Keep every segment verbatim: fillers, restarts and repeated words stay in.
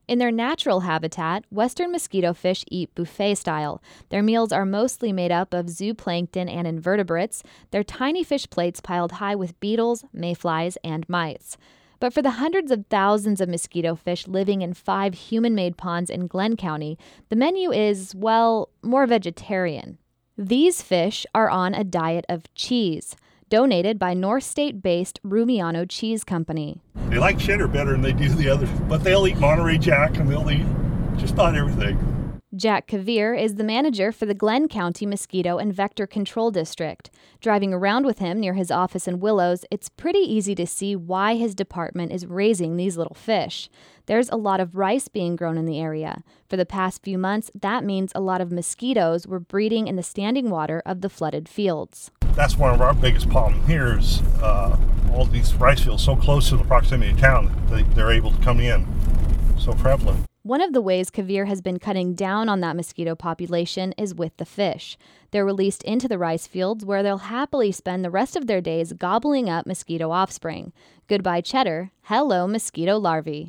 In their natural habitat, western mosquito fish eat buffet style. Their meals are mostly made up of zooplankton and invertebrates, their tiny fish plates piled high with beetles, mayflies, and mites. But for the hundreds of thousands of mosquito fish living in five human-made ponds in Glenn County, the menu is, well, more vegetarian. These fish are on a diet of cheese, donated by North State-based Rumiano Cheese Company. They like cheddar better than they do the others, but they'll eat Monterey Jack and they'll eat just about everything. Jack Kavir is the manager for the Glenn County Mosquito and Vector Control District. Driving around with him near his office in Willows, it's pretty easy to see why his department is raising these little fish. There's a lot of rice being grown in the area. For the past few months, that means a lot of mosquitoes were breeding in the standing water of the flooded fields. That's one of our biggest problems here is uh, all these rice fields so close to the proximity of town that they, they're able to come in. So prevalent. One of the ways Kavir has been cutting down on that mosquito population is with the fish. They're released into the rice fields where they'll happily spend the rest of their days gobbling up mosquito offspring. Goodbye cheddar, hello mosquito larvae.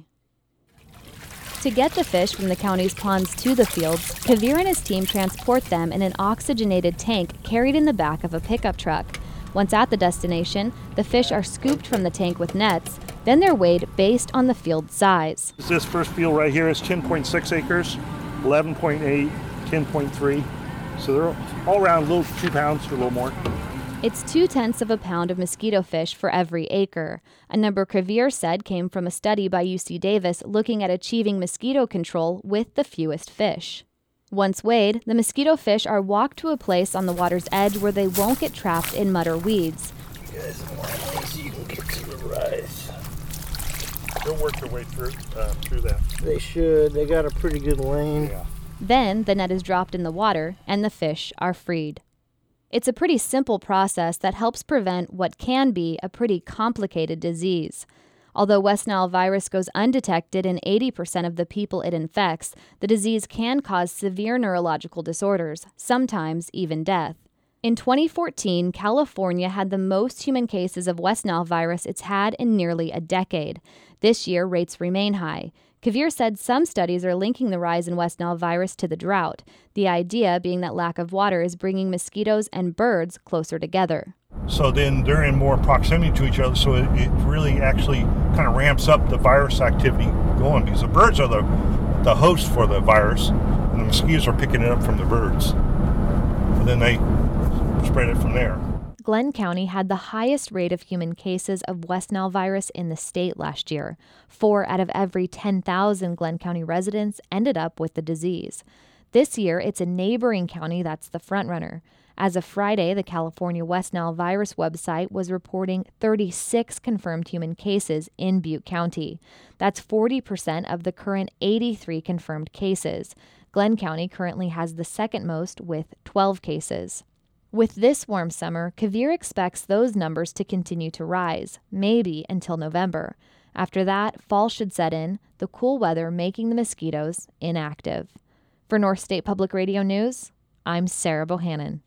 To get the fish from the county's ponds to the fields, Kavir and his team transport them in an oxygenated tank carried in the back of a pickup truck. Once at the destination, the fish are scooped from the tank with nets, then they're weighed based on the field size. This first field right here is ten point six acres, eleven point eight, ten point three. So they're all around a little two pounds or a little more. It's two-tenths of a pound of mosquito fish for every acre, a number Kavir said came from a study by U C Davis looking at achieving mosquito control with the fewest fish. Once weighed, the mosquito fish are walked to a place on the water's edge where they won't get trapped in mud or weeds. You guys want so you can get to the rice. They'll work their way through, uh, through that. They should. They got a pretty good lane. Yeah. Then the net is dropped in the water and the fish are freed. It's a pretty simple process that helps prevent what can be a pretty complicated disease. Although West Nile virus goes undetected in eighty percent of the people it infects, the disease can cause severe neurological disorders, sometimes even death. In twenty fourteen, California had the most human cases of West Nile virus it's had in nearly a decade. This year, rates remain high. Kavir said some studies are linking the rise in West Nile virus to the drought, the idea being that lack of water is bringing mosquitoes and birds closer together. So then they're in more proximity to each other, so it, it really actually kind of ramps up the virus activity going, because the birds are the, the host for the virus, and the mosquitoes are picking it up from the birds. And then they spread it from there. Glenn County had the highest rate of human cases of West Nile virus in the state last year. Four out of every ten thousand Glenn County residents ended up with the disease. This year, it's a neighboring county that's the frontrunner. As of Friday, the California West Nile virus website was reporting thirty-six confirmed human cases in Butte County. That's forty percent of the current eighty-three confirmed cases. Glenn County currently has the second most with twelve cases. With this warm summer, Kavir expects those numbers to continue to rise, maybe until November. After that, fall should set in, the cool weather making the mosquitoes inactive. For North State Public Radio News, I'm Sarah Bohannon.